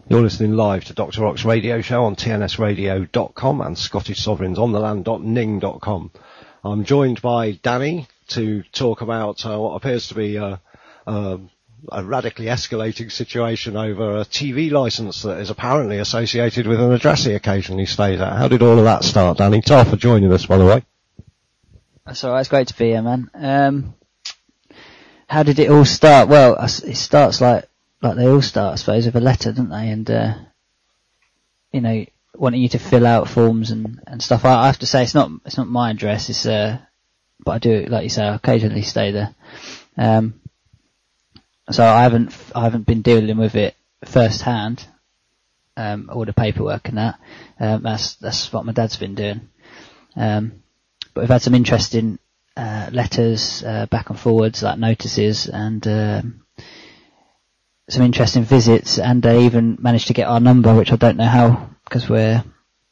You're listening live to Dr. Rock's radio show on tnsradio.com and scottishsovereigns.ning.com. I'm joined by Danny to talk about what appears to be a radically escalating situation over a TV licence that is apparently associated with an address he occasionally stays at. How did all of that start, Danny? Tar for joining us, by the way. That's alright, it's great to be here, man. How did it all start? Well, it starts like they all start, I suppose, with a letter, don't they? And, wanting you to fill out forms and stuff. I have to say, it's not my address, but I do, like you say, I occasionally stay there. So I haven't been dealing with it firsthand, all the paperwork and that. That's what my dad's been doing. But we've had some interesting, letters, back and forwards, like notices and, some interesting visits, and they even managed to get our number, which I don't know how, because what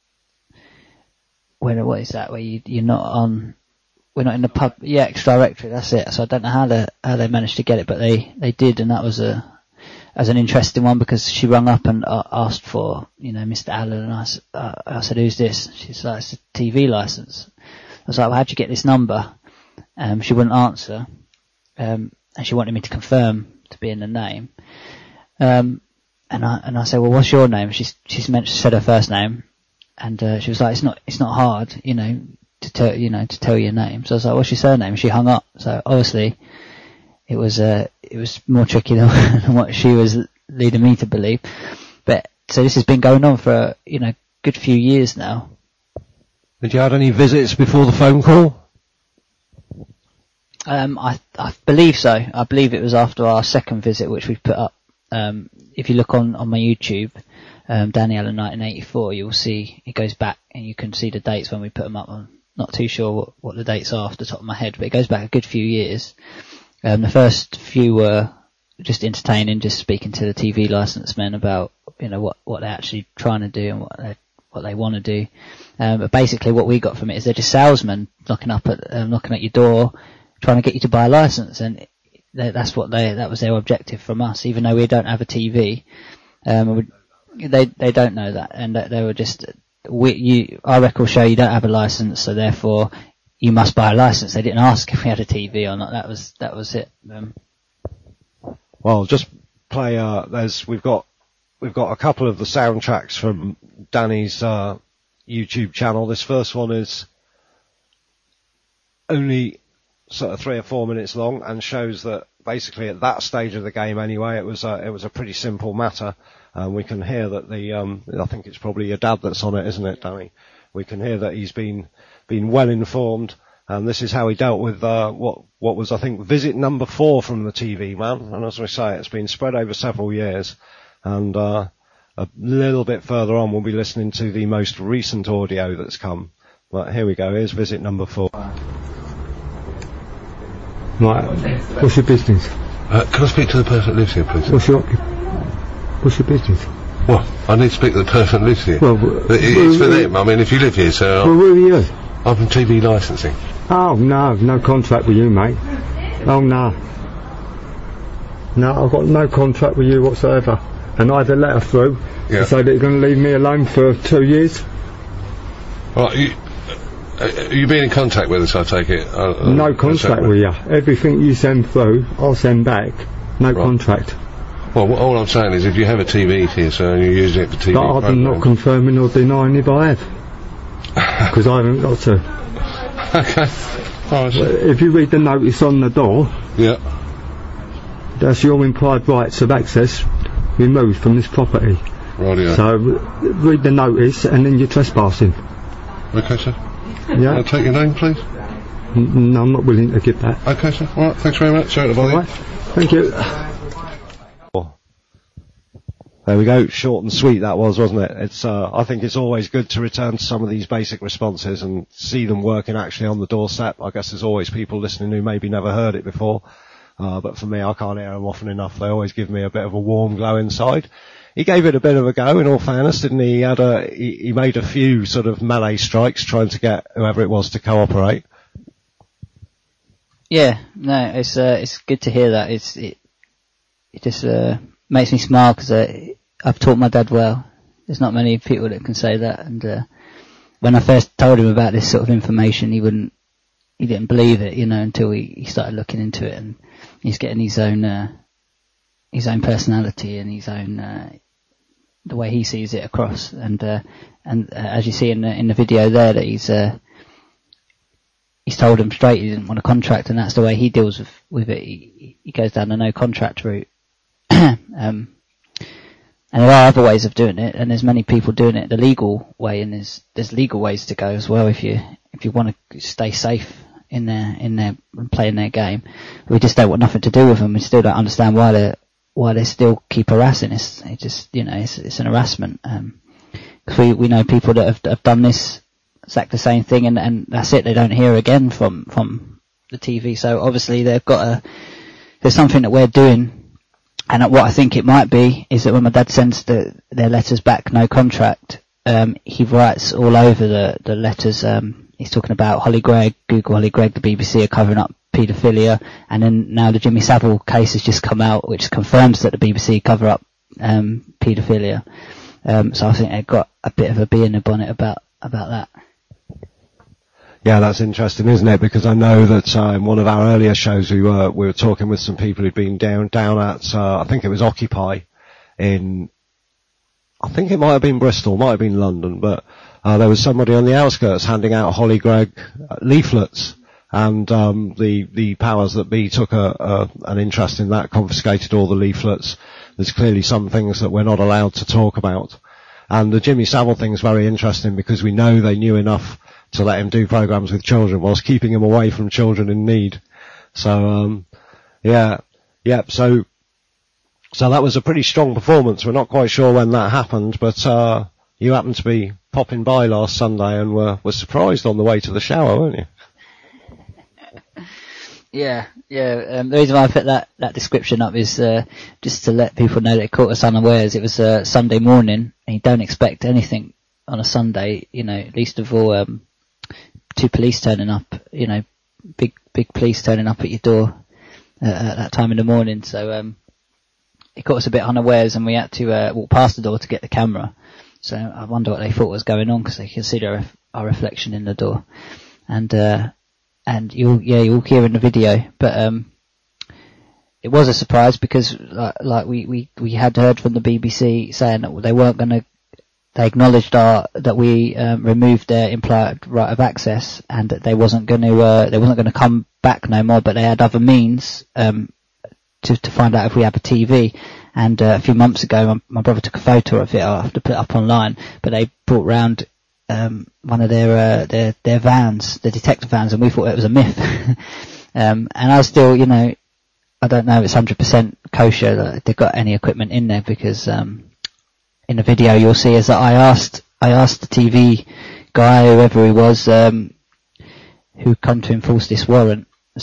is that, where you're not we're not in the pub, X directory, that's it. So I don't know how they managed to get it, but they did, and that was an interesting one, because she rung up and asked for, Mr. Allen, and I said, who's this? She's like, it's a TV licence. I was like, well, how'd you get this number? She wouldn't answer, and she wanted me to confirm to be in the name. And I said, well, what's your name? She said her first name, and she was like, it's not hard, to tell your name. So I was like, what's your surname? And she hung up. So obviously it was more tricky than what she was leading me to believe. But so this has been going on for good few years now. Did you have any visits before the phone call? I believe so. I believe it was after our second visit, which we put up. If you look on my YouTube, Danny Allen 1984, you'll see it goes back, and you can see the dates when we put them up. I'm not too sure what the dates are off the top of my head, but it goes back a good few years. The first few were just entertaining, just speaking to the TV licence men about, what they're actually trying to do and what they want to do. But basically what we got from it is they're just salesmen knocking at your door, trying to get you to buy a licence, and that was their objective from us, even though we don't have a TV. They don't know that, and that they were just, our records show you don't have a licence, so therefore you must buy a licence. They didn't ask if we had a TV or not. That was it. Well, just play, we've got a couple of the soundtracks from Danny's, YouTube channel. This first one is only sort of 3 or 4 minutes long, and shows that basically at that stage of the game anyway, it was a pretty simple matter. We can hear that I think it's probably your dad that's on it, isn't it, Danny? We can hear that he's been well informed, and this is how he dealt with what was, I think, visit number 4 from the TV man. And as we say, it's been spread over several years, and a little bit further on we'll be listening to the most recent audio that's come. But here we go. Here's visit number 4. Right, what's your business? Can I speak to the person that lives here, please? What's your business? Well, I need to speak to the person that lives here. Well, it's for them. I mean, if you live here, so... Well, where are you? I'm from TV licensing. Oh, no contract with you, mate. Oh, no. No, I've got no contract with you whatsoever. And I had a letter through to say that you're going to leave me alone for 2 years. Right, you been in contact with us, I take it? No contract with you. Everything you send through, I'll send back. No contract. Well, all I'm saying is if you have a TV here, sir, and you're using it for TV But I'm not confirming or denying if I have. Because I haven't got to. Okay. Right. If you read the notice on the door, that's your implied rights of access removed from this property. Right, So read the notice and then you're trespassing. Okay, sir. Yeah. I'll take your name, please. No, I'm not willing to give that. Okay, sir. All right, thanks very much. Sorry to bother you. Thank you. There we go. Short and sweet that was, wasn't it? It's, I think it's always good to return to some of these basic responses and see them working actually on the doorstep. I guess there's always people listening who maybe never heard it before. But for me, I can't hear them often enough. They always give me a bit of a warm glow inside. He gave it a bit of a go, in all fairness, didn't he? He made a few sort of melee strikes trying to get whoever it was to cooperate. Yeah, no, it's good to hear that. It just makes me smile because I've taught my dad well. There's not many people that can say that. And when I first told him about this sort of information, he didn't believe it, until he started looking into it, and he's getting his own personality and his own the way he sees it across. And as you see in the video there, that he's told him straight he didn't want a contract, and that's the way he deals with it. He goes down the no contract route. And there are other ways of doing it, and there's many people doing it the legal way, and there's legal ways to go as well if you want to stay safe in their playing their game. We just don't want nothing to do with them. We still don't understand why they still keep harassing us. It just, it's an harassment. Because we know people that have done this, exact the same thing, and that's it. They don't hear again from the TV. So obviously there's something that we're doing. And what I think it might be is that when my dad sends their letters back, no contract, he writes all over the letters. He's talking about Holly Gregg, Google Holly Gregg, the BBC are covering up paedophilia, and then now the Jimmy Savile case has just come out, which confirms that the BBC cover up paedophilia. So I think they've got a bit of a bee in the bonnet about that. Yeah, that's interesting, isn't it? Because I know that in one of our earlier shows we were talking with some people who'd been down at I think it was Occupy I think it might have been Bristol, might have been London, but there was somebody on the outskirts handing out Holly Gregg leaflets, and the powers that be took an interest in that, confiscated all the leaflets. There's clearly some things that we're not allowed to talk about. And the Jimmy Savile thing's very interesting because we know they knew enough to let him do programs with children whilst keeping him away from children in need. So, so that was a pretty strong performance. We're not quite sure when that happened, but you happened to be popping by last Sunday and were surprised on the way to the shower, weren't you? Yeah. The reason why I put that description up is just to let people know that it caught us unawares. It was Sunday morning, and you don't expect anything on a Sunday, least of all 2 police turning up, big police turning up at your door at that time in the morning. So it caught us a bit unawares, and we had to walk past the door to get the camera. So I wonder what they thought was going on, because they could see our reflection in the door. And you'll hear in the video, but it was a surprise because like we had heard from the BBC saying that they weren't going to. They acknowledged that we removed their implied right of access, and that they wasn't going to come back no more. But they had other means to find out if we have a TV. And a few months ago, my brother took a photo of it. I'll have to put it up online. But they brought round one of their vans, the detective vans, and we thought it was a myth. And I still, I don't know if it's 100% kosher that they've got any equipment in there, because in the video you'll see is that I asked the TV guy, whoever he was, who come to enforce this warrant,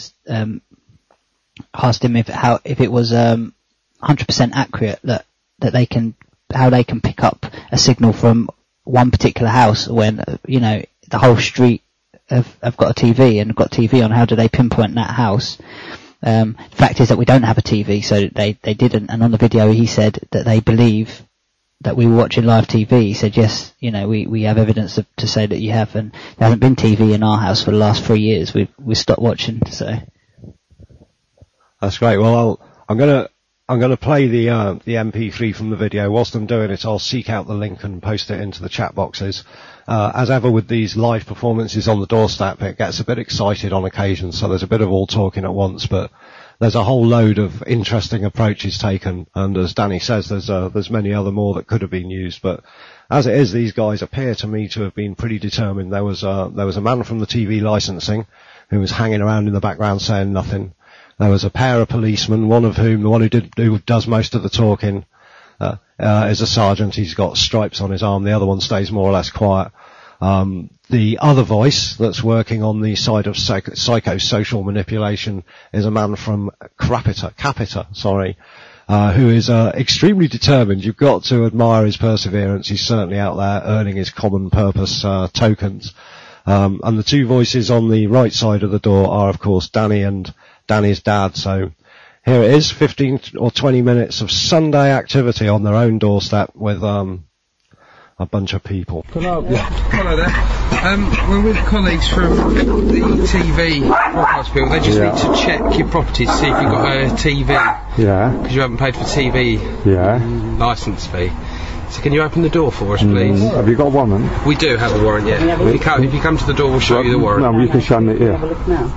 asked him if it was 100% accurate that how they can pick up a signal from one particular house when the whole street have got a TV and got TV on. How do they pinpoint that house? The fact is that we don't have a TV, so they didn't. And on the video he said that they believe that we were watching live TV. He said, yes, we have evidence to say that you have, and there hasn't been TV in our house for the last 3 years. We stopped watching, so. That's great. Well, I'm gonna play the MP3 from the video. Whilst I'm doing it, I'll seek out the link and post it into the chat boxes. As ever with these live performances on the doorstep, it gets a bit excited on occasion, so there's a bit of all talking at once, but there's a whole load of interesting approaches taken, and as Danny says, there's many other more that could have been used, but as it is, these guys appear to me to have been pretty determined. There was a man from the TV licensing who was hanging around in the background saying nothing. There was a pair of policemen, one of whom, the one who does most of the talking, is a sergeant. He's got stripes on his arm. The other one stays more or less quiet. The other voice that's working on the side of psychosocial manipulation is a man from Capita, who is extremely determined. You've got to admire his perseverance. He's certainly out there earning his common purpose tokens. And the two voices on the right side of the door are, of course, Danny and Danny's dad. So Here it is, 15 or 20 minutes of Sunday activity on their own doorstep with a bunch of people. Hello there. We're with colleagues from the TV broadcast people. They just need to check your property to see if you've got a TV. Yeah. Because you haven't paid for TV licence fee. So can you open the door for us, please? Have you got a warrant? We do have a warrant, yeah. If you come to the door, we'll show you the warrant. No, you can show me here. Have a look now.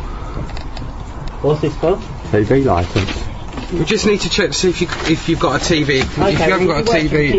What's this for? TV licence. We just need to check to see if you've got a TV. If you haven't got a TV...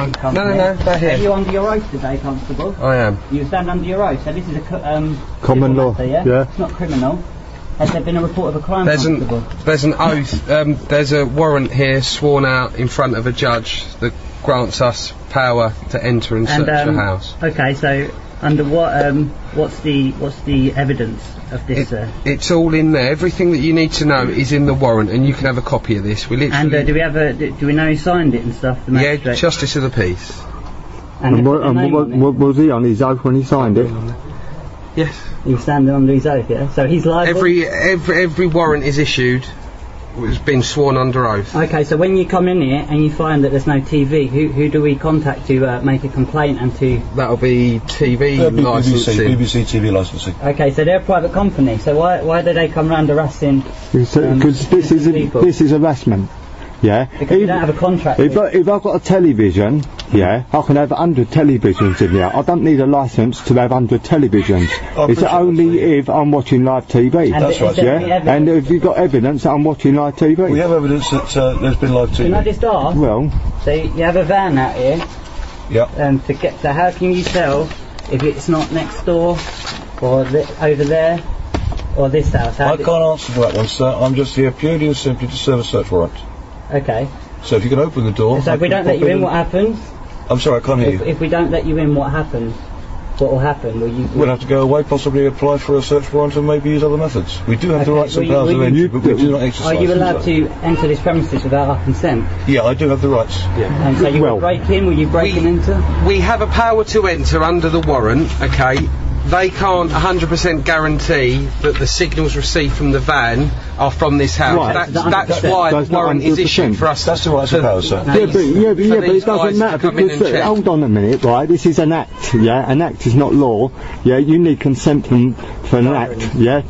No, they're here. Are you under your oath today, Constable? I am. You stand under your oath, so this is a common law, matter, yeah? It's not criminal. Has there been a report of a crime, Constable? There's an oath, there's a warrant here sworn out in front of a judge that grants us power to enter and search the house. Okay, so under what, what's the evidence of this, It's all in there. Everything that you need to know is in the warrant, and you can have a copy of this. We literally... And do we know who signed it and stuff? The yeah, magistrate? Justice of the Peace. And what was he on his oath when he signed it? Yes. He was standing under his oath, yeah? So he's liable? Every warrant is issued, has been sworn under oath. Okay, so when you come in here and you find that there's no TV, who do we contact to make a complaint and to... That'll be TV licensing. BBC TV licensing. Okay, so they're a private company, so why do they come round harassing Because this is harassment. Yeah. Because you don't have a contract. If I've got a television, yeah, I can have 100 televisions in here. I don't need a licence to have 100 televisions. It's only if I'm watching live TV. That's right. Yeah. And if you've got evidence that I'm watching live TV. We have evidence that there's been live TV. Can I just ask? Well. So you have a van out here. Yeah. So how can you tell if it's not next door or over there or this house? I can't answer for that one, sir. I'm just here purely and simply to serve a search warrant. Okay. So if you can open the door... So if we don't let you in, what happens? I'm sorry, I can't hear you. If we don't let you in, what happens? What will happen? We'll have to go away, possibly apply for a search warrant and maybe use other methods. We do have the rights and powers of entry, but we do not exercise. Are you allowed to enter this premises without our consent? Yeah, I do have the rights. Yeah. And so you will break in? Will you break in enter? We have a power to enter under the warrant, okay? They can't 100% guarantee that the signals received from the van are from this house. Right. That's why the warrant is issued for us. That's the rights and powers, sir. But it doesn't matter because hold on a minute, right? This is an act, yeah. An act is not law, yeah. You need consent for an act, yeah.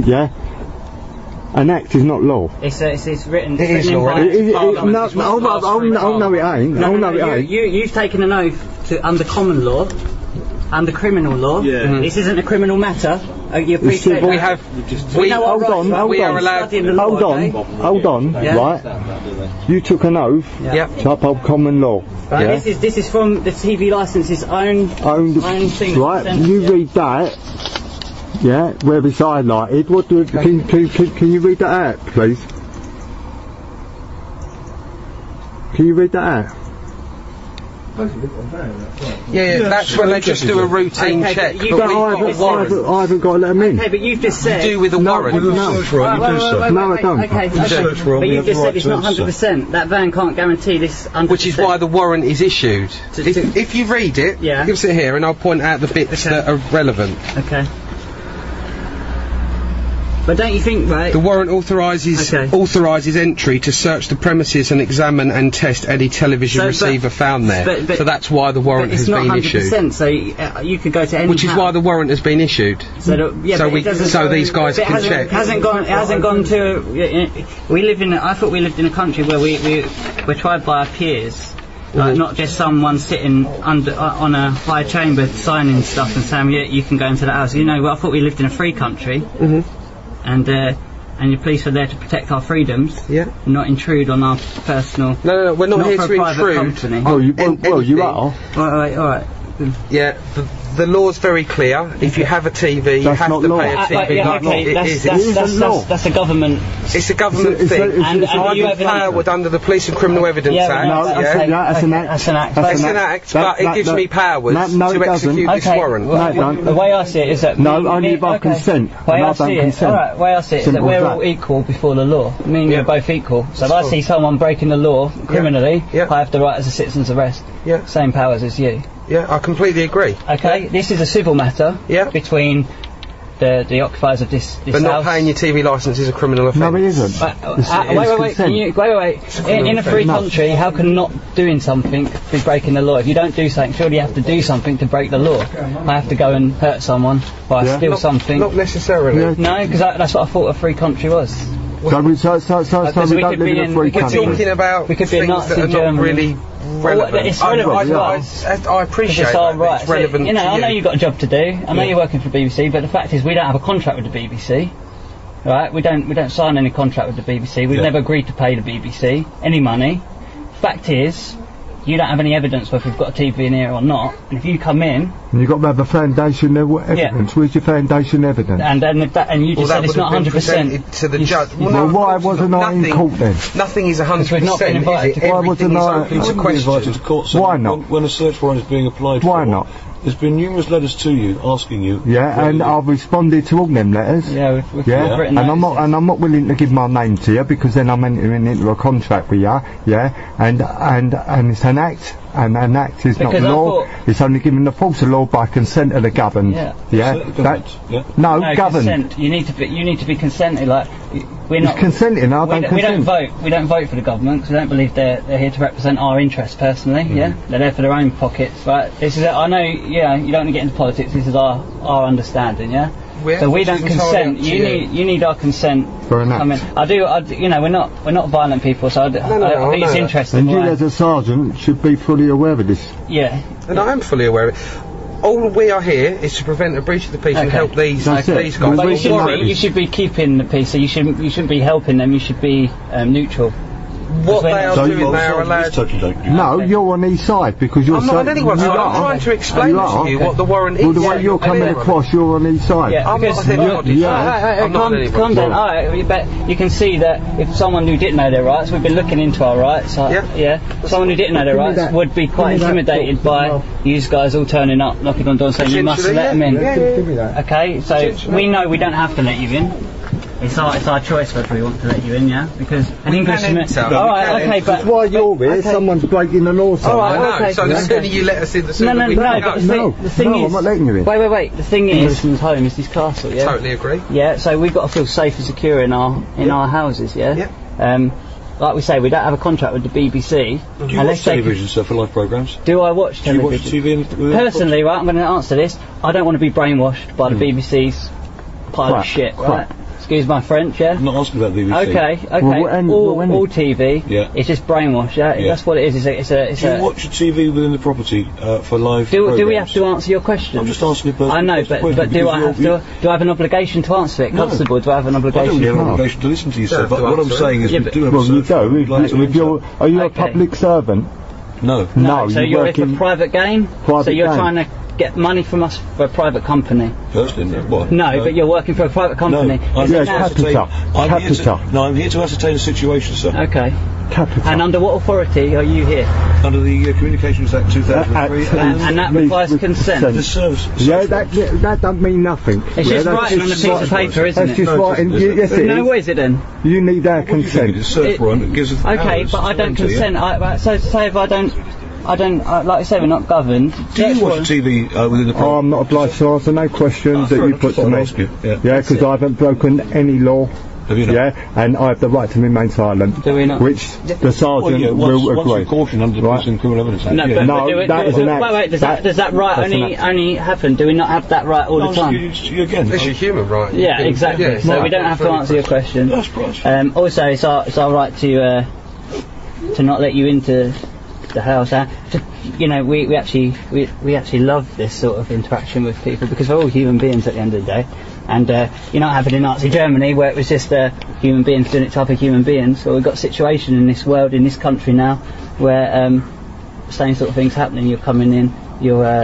An act is not law. It's written. It is law. No, it ain't. You've taken an oath under common law. Under criminal law, this isn't a criminal matter. You appreciate that? Hold on, right? You took an oath to uphold common law. Right, yeah? This is from the TV licence's own thing. Right, you read that. Yeah, where it's highlighted. Can you read that out, please? Can you read that out? Yeah, that's when they just do a routine check. I haven't got to let them in. Okay, but you've just said... You do with a warrant. With a search warrant, you do, sir. No, I don't. Okay. Search warrant, but we you've have just the said it's not right to 100%. That van can't guarantee this 100%. Which is why the warrant is issued. If you read it, give us it here and I'll point out the bits that are relevant. Okay. But don't you think, right? The warrant authorises entry to search the premises and examine and test any television receiver found there. So that's why the warrant has been issued. It's not 100%, so you could go to any Which is why the warrant has been issued. So these guys can check. It hasn't gone to... we live in... I thought we lived in a country where we're tried by our peers. Like not just someone sitting on a high chamber signing stuff and saying, yeah, you can go into the house. You know, I thought we lived in a free country. And your police are there to protect our freedoms, not intrude on our personal... No, we're not here to intrude. Company. You are. All right. Yeah, the law's very clear. If you have a TV, you have to pay a TV. That's a government... It's a government thing. And you have power under the Police and Criminal Evidence Act. That's an act. That's an act, but it gives me powers to execute this warrant. The way I see it is that... No, only if I consent. The way I see it is that we're all equal before the law. Me and you are both equal. So if I see someone breaking the law criminally, I have the right as a citizen's arrest. Same powers as you. Yeah, I completely agree. Okay, this is a civil matter between the occupiers of this But house. not paying your TV licence is a criminal offence. No, it isn't. Wait. In a free country, how can not doing something be breaking the law? If you don't do something, surely you have to do something to break the law. I have to go and hurt someone, or I steal something. Not necessarily. Yeah. No, because that's what I thought a free country was. So we don't live in a free We're country. talking about We could be a things Nazi that are not Germany. really relevant. It's relevant. I appreciate It's our that. rights. It's relevant You know, to I know you. you've got a job to do. I know you're working for BBC, but the fact is we don't have a contract with the BBC. Right? We don't sign any contract with the BBC. We've never agreed to pay the BBC any money. Fact is, you don't have any evidence whether we've got a TV in here or not. And if you come in, And you've got to have a foundation evidence. Yeah. Where's your foundation evidence? and you just said it's not 100%. to the judge. Well, why wasn't I in court then? Nothing is 100%. we've not been invited is it? Why Everything wasn't is I- open to Invited question. to court, so Why not? When a search warrant is being applied Why for, not? there's been numerous letters to you asking you. Yeah, whether and you- I've responded to all them letters. Yeah, we've written and notices. I'm not willing to give my name to you because then I'm entering into a contract with you. Yeah, and it's an act, and an act is Because I not law. thought- It's only given the force of law by consent of the governed. Yeah. That, Yeah. no, No, governed. consent. You need to be consented. Like we're not Consenting. I We don't don't, we don't consent. vote. We don't vote for the government because we don't believe they're here to represent our interests personally. Yeah, they're there for their own pockets. Right. This is. I know. Yeah, you don't want to get into politics. This is our understanding. Yeah. So we don't consent. You need our consent. For an I mean, act. I do. You know, we're not violent people. So I think it's interesting. And you why- as a sergeant should be fully aware of this. yeah. And I am fully aware of it. All we are here is to prevent a breach of the peace and Okay. help these That's it. guys. Well, But we you should be keeping the peace. So you shouldn't be helping them. You should be neutral. What they are So doing, you- they are allowed. No, you're on his side because you're. I'm not on anyone's you side. are. I'm trying to explain You to are. you what the warrant is. Well, the way you're coming across, you're on his side. Yeah, I'm because not on anybody's yeah. side. I'm not on anybody's calm down. side. All right, but you can see that if someone who didn't know their rights, we've been looking into our rights. Someone who didn't know their Give me rights that- would be quite give me that intimidated book. by you guys all turning up, knocking on doors, saying you must Essentially, let them in. yeah. Give me that. Okay, so we know we don't have to let you in. It's our choice whether we want to let you in, yeah. Because an Englishman. enter. All right, okay, but Why you're here? Someone's breaking the law. All right, I know. okay. So the sooner you let us in, the sooner No, we can but go. the thing is, I'm not letting you in. Wait. The thing is, Englishman's home is this castle, yeah. Totally agree. Yeah, so we've got to feel safe and secure in our houses, yeah? Yeah. Like we say, we don't have a contract with the BBC. Do you watch television, sir, for live programmes? Do I watch Do you television? watch TV? Personally, right, I'm going to answer this. I don't want to be brainwashed by the BBC's pile of shit, right? Excuse my French, yeah? I'm not asking about BBC. Okay. All TV. Yeah. It's just brainwash, yeah? Yeah. That's what it is. It's Do you watch TV within the property for live programmes? Do we have to answer your question? I'm just asking a personal I know, question but do I because have to? Do I have an obligation to answer it, No. Constable? Do I have an I don't obligation? really have an obligation to listen to you, sir, have but to what I'm answer it. saying is Yeah, we but- do have Well, a you search do. warrant. We'd like to If you're, are you a Okay. public servant? No. No, So you you're work here in for private gain? private So you're gain. trying to get money from us for a private company? First, then, what? No, but you're working for a private company. No, Is Yeah, it now? capital. I'm here to ascertain the situation, sir. Okay. capital. And under what authority are you here? Under the Communications Act 2003. And that requires consent. The service. Yeah, that don't mean nothing. It's yeah, just that's writing on a just piece of paper, isn't That's it? just writing. it's- Yes, it No, is. what is it then? You need our What do you think? consent. It's a search warrant. It gives us Okay, powers but I to don't enter, yeah? consent. So say if I don't, like I say, we're not governed. Do you watch TV within the Oh, I'm not obliged to answer no questions that you put to me. Ask you. Yeah. Yeah, because I haven't broken any law. Have you not? Yeah, and I have the right to remain silent. Do we not? Which the sergeant Well, yeah, will once agree. you're cautioned under the Right. Police and Criminal Evidence Act. No, yeah. but, No, do it, that is an act. Wait, does that right That's an act. only happen? Do we not have that right all the time? You again. It's your human right. Yeah, exactly. Yeah, So right. we don't have to answer your question. That's right. Also, it's our right to not let you into the house. We actually love this sort of interaction with people because we're all human beings at the end of the day. And you're not having in Nazi Germany where it was just human beings doing it to other human beings. So we've got a situation in this world, in this country now, where same sort of things happening. You're coming in, you're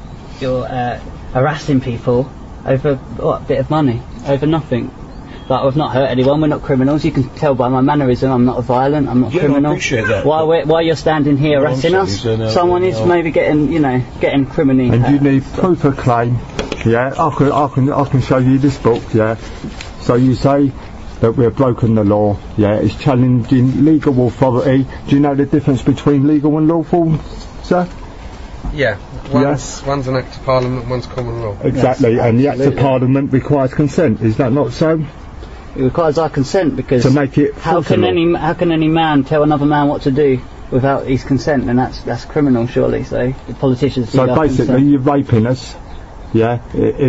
harassing people over what, a bit of money, over nothing. Like, we've not hurt anyone, we're not criminals. You can tell by my mannerism I'm not violent, I'm not Yeah, criminal. I appreciate that. While you're standing here Well, I'm harassing us, saying is, someone is maybe getting criminally And you hurt. need proof of claim. Yeah, I can show you this book. Yeah, so you say that we've broken the law. Yeah, it's challenging legal authority. Do you know the difference between legal and lawful, sir? Yeah. One's an Act of Parliament, one's common law. Exactly, Yes, and the Act of absolutely. Parliament requires consent. Is that not so? It requires our consent because To make it how can any man tell another man what to do without his consent? And that's criminal, surely. So the politicians. So need our basically, consent. you're raping us. Yeah,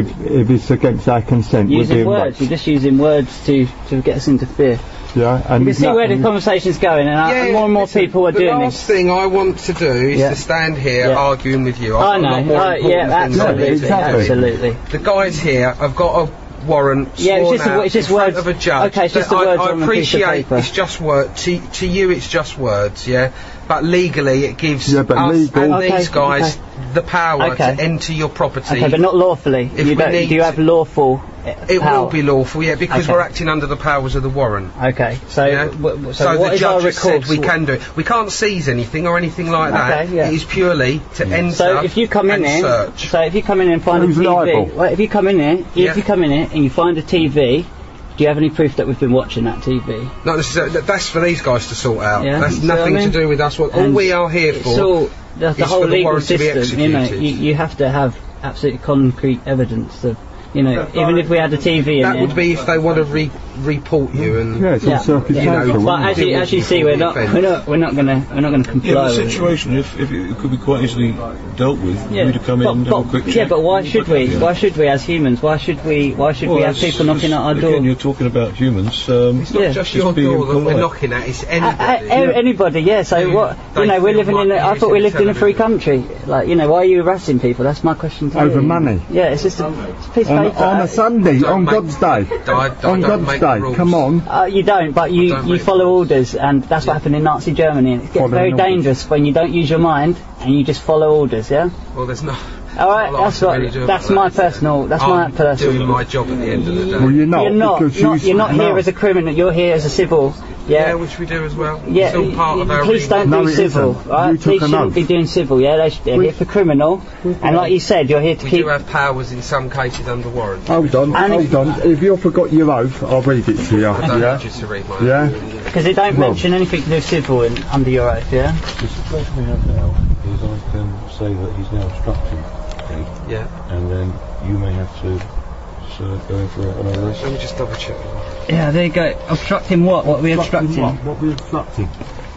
if it's against our consent, we're Using being words, raped. you're just using words to get us into fear. Yeah, and You can see where the conversation's going, and more and more people are doing The last this. thing I want to do is to stand here arguing with you. I I've got a lot know, more important things I need to be doing. absolutely. The guys here have got a warrant Yeah, sworn it's just out it's just in front words. of a judge. Okay, it's just the that words I on a piece of appreciate paper. it's just words. To you, it's just words, yeah. But legally, it gives Yeah, but us legal- and these guys the power Okay. to enter your property. Okay, but not lawfully. If You we don't, need do you have to- lawful It power? will be lawful, yeah, because Okay. we're acting under the powers of the warrant. Okay, so Yeah? so what the is our judge has said recourse? we can do it. We can't seize anything or anything like that. Okay, yeah. It is purely to enter So if you come in and here, search. so if you come in and find Who's a TV, liable? well, if you come in here, Yeah. if you come in here and you find a TV, do you have any proof that we've been watching that TV? Not necessarily. That's for these guys to sort out. Yeah, That's you see what nothing I mean? to do with us. All And we are here It's for. all the is whole for the legal warrant to be system. You know, executed. you have to have absolutely concrete evidence of, you know, even if we had a TV in That there. would be if they want to report you and. Yeah, it's all circumstantial. But as you see, we're not gonna Yeah, comply the with it. situation, if it could be quite easily dealt with, we'd have come in and have a quick yeah, chat. but why should we? Yeah. Why should we as humans? Why should we have people knocking at our door? Again, you're talking about humans. It's not Yeah. just Just your being door that we're polite. knocking at, it's anybody. Anybody, yeah. So what? You know, we're living in. I thought we lived in a free country. Like, you know, why are you harassing people? That's my question to you. Over money? Yeah, it's just a piece of paper. On a Sunday, Don't on make- God's day. I On don't God's make day, rules. come on. You don't, but don't you make follow orders, and that's what happened in Nazi Germany. And it gets Following very orders. dangerous when you don't use your mind and you just follow orders. Yeah. Well, there's no. All right, Well, I that's can what. really do That's about my that. personal. That's I'm my personal. doing my job at the end of the day. Well, you're not. You're not. Because You're not here as a criminal. You're here as a civil. Yeah, Yeah. which we do as well. Yeah, It's all part of our police don't No, do it civil, isn't. right? You took Police an shouldn't oath. be doing civil, yeah? They're here for criminal, and like you said, you're here to We keep... do have powers in some cases under warrant. Hold on, And hold on. If you forgot your oath, I'll read it to you. I don't Yeah? need you to read my Yeah? Because they don't Well- mention anything to do with civil under your oath, yeah? The situation we have now is I can say that he's now obstructing, okay, Yeah. and then you may have to go in for an arrest. Let me just double check. Yeah, there you go. Obstructing what? What are we obstructing? What we're obstructing?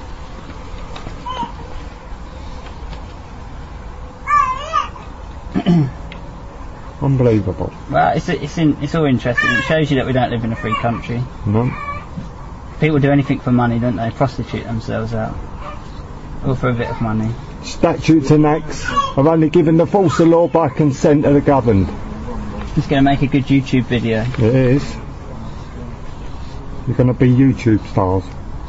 Unbelievable. Well, it's all interesting. It shows you that we don't live in a free country. No? People do anything for money, don't they? Prostitute themselves out. All for a bit of money. Statutes and acts are only given the force of law by consent of the governed. It's going to make a good YouTube video. It is. You're going to be YouTube stars.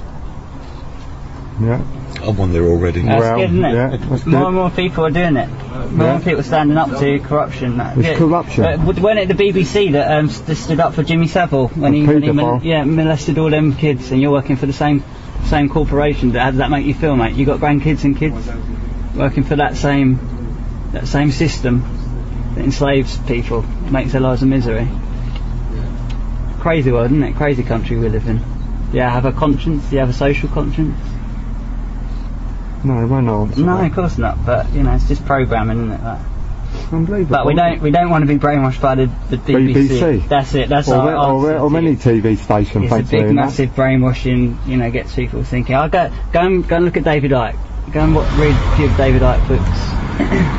Yeah. I'm on there already. That's Well, good, isn't it? yeah, that's More good. and more people are doing it. More and more people standing up to corruption. It's corruption. Weren't it the BBC that stood up for Jimmy Savile when he paedophile. molested all them kids? And you're working for the same corporation. How does that make you feel, mate? You got grandkids and kids working for that same system that enslaves people, makes their lives a misery. Crazy world, isn't it? Crazy country we live in. Do you have a conscience? Do you have a social conscience? No, it won't answer No, that. of course not. But you know, it's just programming, isn't it? That? Unbelievable. But we don't want to be brainwashed by the BBC. BBC. That's it. That's or, our answer or to many it. TV stations. It's a thanks big, very much. massive brainwashing. You know, gets people thinking. I'll go and look at David Icke. Go and read a few of David Icke books.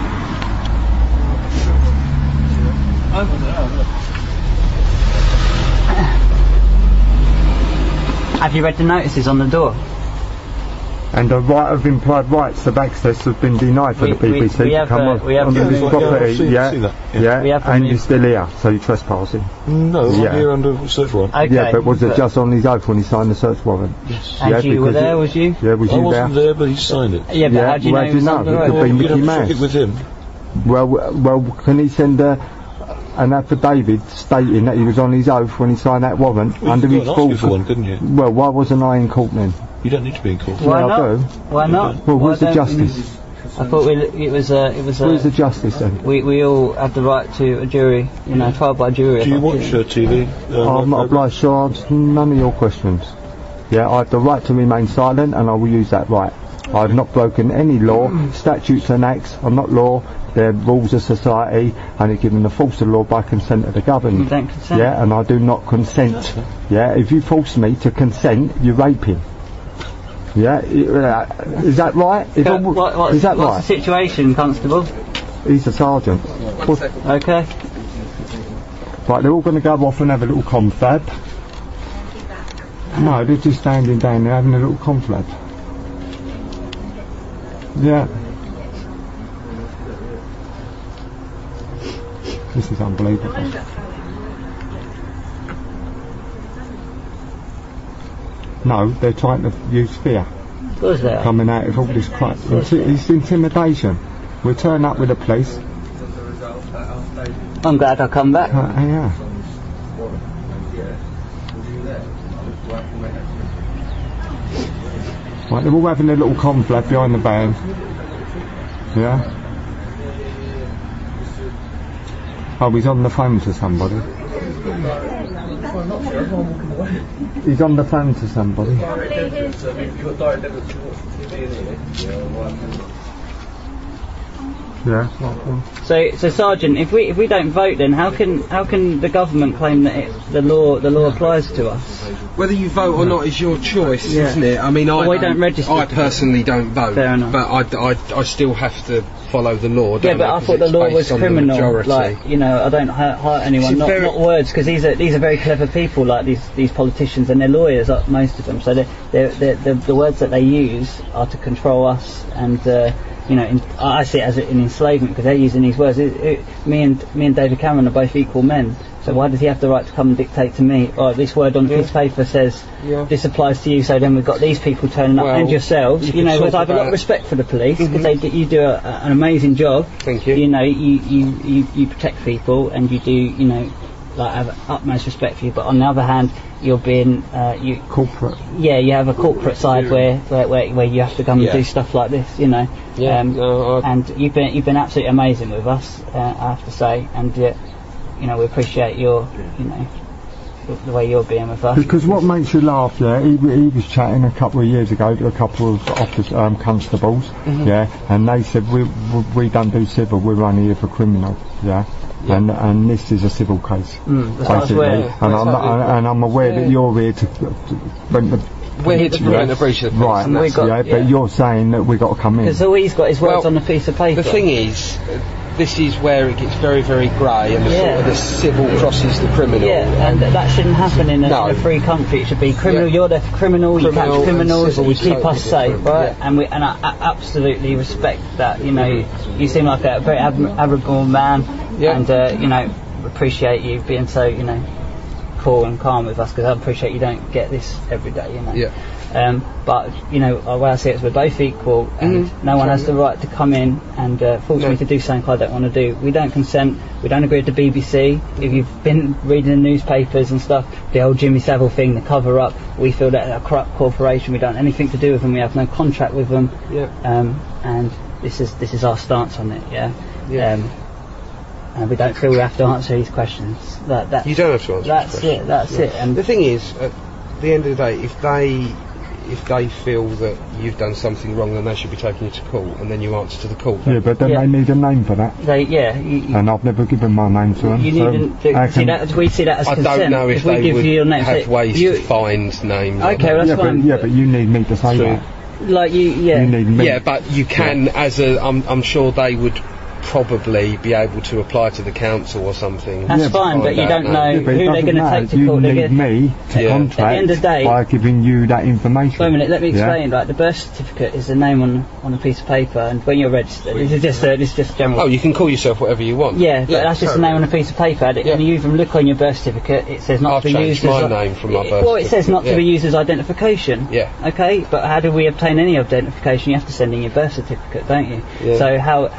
Have you read the notices on the door? And the right of implied rights of access have been denied for the BBC we to have, come we have onto this to- property. I've seen Yeah, that, yeah, We have and to- you're still here, so you're trespassing. No, Yeah. I'm here under search warrant. Okay. Yeah, but was it just on his oath when he signed the search warrant? Yes. And Yeah, you were because there, was you? Yeah, was I you wasn't there? there, but he signed it. Yeah, but Yeah, how do you well, know he was on the it road? could be You'd Mickey have to check Mouse. it with him. Well, can he send an affidavit stating that he was on his oath when he signed that warrant Well, under you his could go and ask full? you for one, couldn't you? Well, why wasn't I in court then? You don't need to be in court. Why Yeah, I not? do. Why not? Well, Why where's the don't- justice? I thought it was Where's the justice then? we all have the right to a jury, you know, trial by jury. Do you watch TV? I'm not obliged to answer none of your questions. Yeah, I have the right to remain silent, and I will use that right. I've not broken any law. Statutes and acts are not law. They're rules of society, and are given the force of law by consent of the government. You don't consent? Yeah, and I do not consent. Yeah, if you force me to consent, you're raping. Yeah, is that right? Is that what's right? the situation, Constable? He's a sergeant. Okay. Right, they're all going to go off and have a little confab. No, they're just standing down there having a little confab. Yeah. This is unbelievable. No, they're trying to use fear. Of course they are. Coming out of all this crap. It's intimidation. We'll turn up with the police. I'm glad I come back. Yeah. Right, they're all having a little confab behind the van. Yeah. Oh, he's on the phone to somebody. He's on the phone to somebody. Yeah. So Sergeant, if we don't vote, then how can the government claim that the law applies to us? Whether you vote or not is your choice, Yeah. isn't it? I mean, we don't register. I personally don't vote. Fair enough. But I still have to follow the law. Yeah, but I thought the law was criminal. Like, I don't hurt anyone. Not words, because these are very clever people, like these politicians, and they're lawyers, most of them. So the words that they use are to control us, and I see it as an enslavement because they're using these words. Me and David Cameron are both equal men. So why does he have the right to come and dictate to me? Oh, this word on this paper says this applies to you. So then we've got these people turning up and yourselves. Because I have a lot of respect for the police because you do an amazing job. Thank you. You protect people and you do I have utmost respect for you. But on the other hand, you're being corporate. Yeah, you have a corporate side where you have to come and do stuff like this. And you've been absolutely amazing with us. I have to say, and. We appreciate your, the way you're being with us. Because what makes you laugh, he was chatting a couple of years ago to a couple of constables, and they said, we don't do civil, we're only here for criminal, and this is a civil case, basically, and I'm aware that you're here to we're here to prevent a breach of the peace. Right, but you're saying that we've got to come in. Because all he's got is words on a piece of paper. The thing is, this is where it gets very, very grey, and the civil crosses the criminal. Yeah, and that shouldn't happen in a free country. It should be criminal. You're the criminal. You catch criminals. You keep us safe, right? And I absolutely respect that. You seem like a very admirable man, and appreciate you being so cool and calm with us, because I appreciate you don't get this every day. But the way I see it is we're both equal, and no one has the right to come in and force me to do something I don't want to do. We don't consent. We don't agree with the BBC. If you've been reading the newspapers and stuff, the old Jimmy Savile thing, the cover up, we feel that they're a corrupt corporation. We don't have anything to do with them. We have no contract with them. And this is our stance on it. And we don't feel we have to answer these questions. You don't have to answer. That's it. And the thing is, at the end of the day, if they feel that you've done something wrong, then they should be taking you to court, and then you answer to the court. Yeah, but then they need a name for that. And I've never given my name to them. We see that as consent. I don't know if they would have ways to find names. Okay, well, that's fine. But you need me to say that. You need me. Yeah, but you can, I'm sure they would probably be able to apply to the council or something. That's fine, but you don't know who they're going to take to court. You need me to contract at the end of the day, by giving you that information. Wait a minute, let me explain. Like, the birth certificate is the name on a piece of paper, and when you're registered, this is just general. Oh, you can call yourself whatever you want. Yeah, but that's just a name on a piece of paper. And you even look on your birth certificate, it says not to be used as name from my birth certificate. Well, it says not to be used as identification. Yeah. Okay, but how do we obtain any identification? You have to send in your birth certificate, don't you? Yeah. So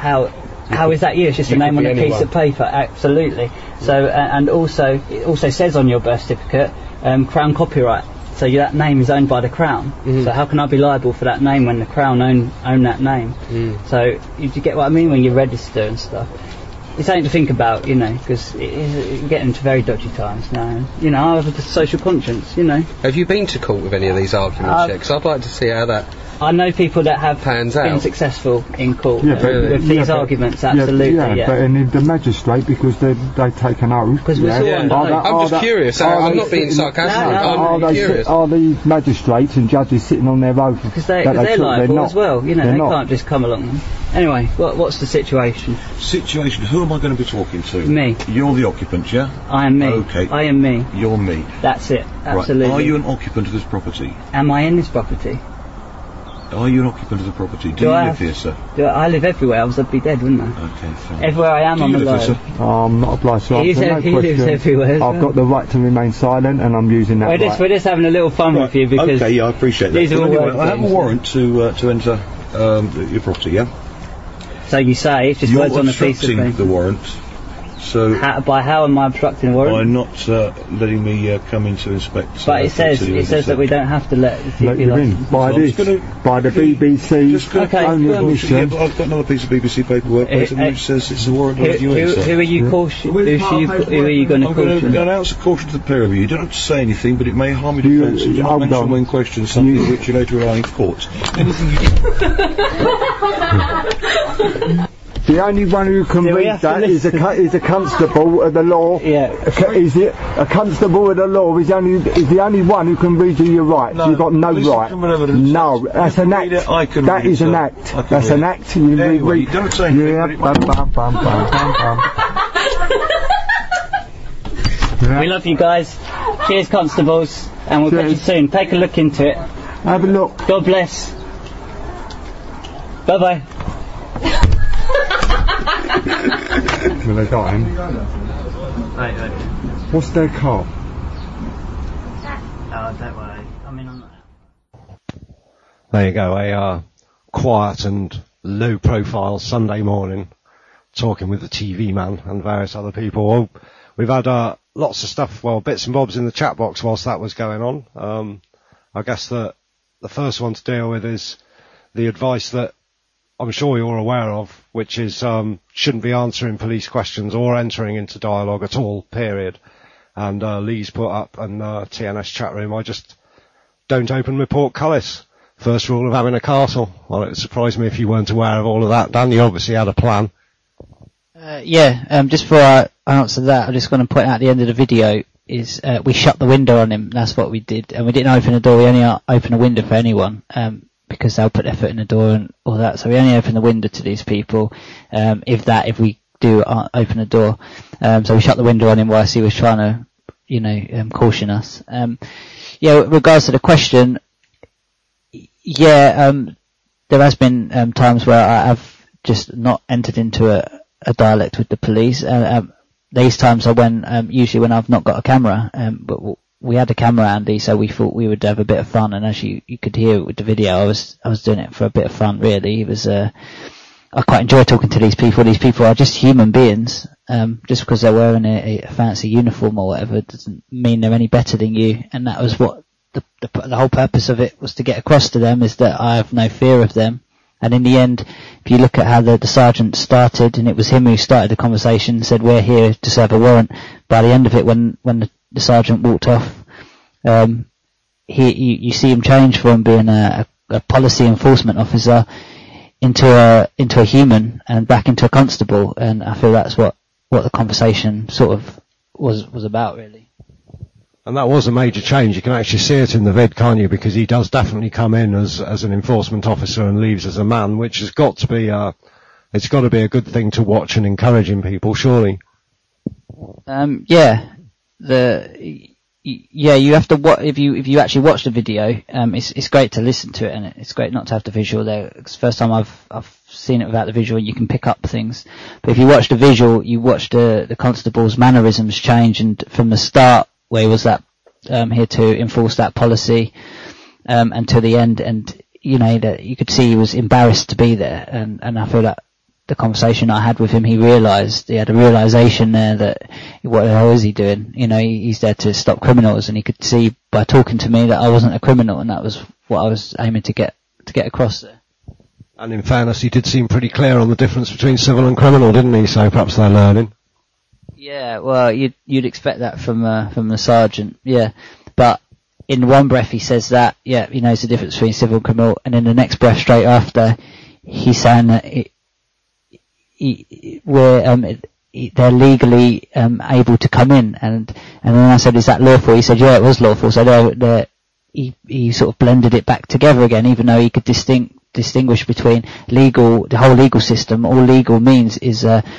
how is that you? It's just a name on a piece of paper. Absolutely. So and also it also says on your birth certificate Crown copyright. So that name is owned by the Crown. So how can I be liable for that name when the Crown own that name? So you get what I mean when you register and stuff. It's something to think about, because you get into very dodgy times now. I have a social conscience, Have you been to court with any of these arguments yet? Because I'd like to see how that I know people that have Pans been out. successful in court Yeah, but- with these arguments, but absolutely, but in the magistrate, because they take an oath. Because we're all under oath. I'm just curious. I'm not being sarcastic. I'm curious. Are the magistrates and judges sitting on their oath? Because they're liable as well, you know, they can't just come along. Anyway, what's the situation? Situation, who am I going to be talking to? Me. You're the occupant, yeah? I am me. Okay. I am me. You're me. That's it, absolutely. Right. Are you an occupant of this property? Am I in this property? Are you an occupant of the property? Do you live here, sir? I live everywhere, else I'd be dead, wouldn't I? Okay, fine. Everywhere I am, Do I'm you live alive. here, sir? I'm not obliged to answer no He lives question. everywhere. I've got the right to remain silent, and I'm using that right. We're just having a little fun with you because Okay, yeah, I appreciate that. these are all Anyway, work I have a things. warrant to enter your property, yeah? So you say, it's just You're words on a piece of obstructing paper. the warrant, so By how am I obstructing the warrant? by not letting me come in to inspect. But it says that we don't have to let the Let TV you in license. by I'm this, just gonna- by the BBC Okay, only well, admission. Yeah, but I've got another piece of BBC paperwork basically which says it's a warrant of you in, Who sir. are you caution? Who are you going to I'm going to caution? announce a caution to the pair of you. You don't have to say anything, but it may harm your You- defence. You might hold mention on. when questioned something which you later rely in court. Anything you The only one who can Yeah, we read have to that is a constable of the law. Yeah. A constable of the law is the only one who can read you your rights. No, You've got no police right. can read evidence. No, that's an read act. it, I can That read is it, an sir. act. I can That's read an it. act. You Anyway, you don't say anything, Yeah, but it- bum, bum, bum, bum, bum. We love you guys. Cheers, constables, and we'll catch you Cheers. soon. Take a look into it. Have a look. God bless. Bye bye. Well, they got him. What's their car? Oh, don't worry. I mean, I'm not. There you go, a quiet and low-profile Sunday morning, talking with the TV man and various other people. Well, we've had lots of stuff, bits and bobs in the chat box whilst that was going on. I guess that the first one to deal with is the advice that I'm sure you're aware of, which is shouldn't be answering police questions or entering into dialogue at all, period. And Lee's put up, and TNS chat room, I just don't open my portcullis. First rule of having a castle. Well, it would surprise me if you weren't aware of all of that. Dan, you obviously had a plan. Just before I answer that, I'm just going to point out at the end of the video is we shut the window on him. That's what we did, and we didn't open the door. We only open a window for anyone because they'll put their foot in the door and all that. So we only open the window to these people. If we do open the door, so we shut the window on him whilst he was trying to, caution us. With regards to the question, there has been times where I have just not entered into a dialect with the police. These times are when usually when I've not got a camera, but we had a camera, Andy, so we thought we would have a bit of fun. And as you could hear with the video, I was doing it for a bit of fun, really. It was I quite enjoy talking to these people. These people are just human beings. Just because they're wearing a fancy uniform or whatever doesn't mean they're any better than you. And that was what the whole purpose of it was, to get across to them, is that I have no fear of them. And in the end, if you look at how the sergeant started, and it was him who started the conversation, said we're here to serve a warrant. By the end of it, when the sergeant walked off, you see him change from being a policy enforcement officer into a human and back into a constable. And I feel that's what the conversation sort of was about, really. And that was a major change. You can actually see it in the vid, can't you? Because he does definitely come in as an enforcement officer and leaves as a man, which has got to be it's got to be a good thing to watch and encouraging people, surely. You have to if you actually watch the video, it's great to listen to it, and it's great not to have the visual there. It's the first time I've seen it without the visual, and you can pick up things. But if you watch the visual, you watch the constable's mannerisms change, and from the start, where he was that here to enforce that policy, until the end, and that you could see he was embarrassed to be there, and I feel that the conversation I had with him, he had a realization there that what the hell is he doing? He's there to stop criminals, and he could see by talking to me that I wasn't a criminal, and that was what I was aiming to get across there. And in fairness, he did seem pretty clear on the difference between civil and criminal, didn't he? So perhaps they're learning. Yeah, well, you'd expect that from the sergeant, yeah. But in one breath he says that, yeah, he knows the difference between civil and criminal, and in the next breath straight after, he's saying that they're legally able to come in, and then I said, is that lawful? He said, yeah, it was lawful. So he sort of blended it back together again, even though he could distinguish between legal, the whole legal system. All legal means is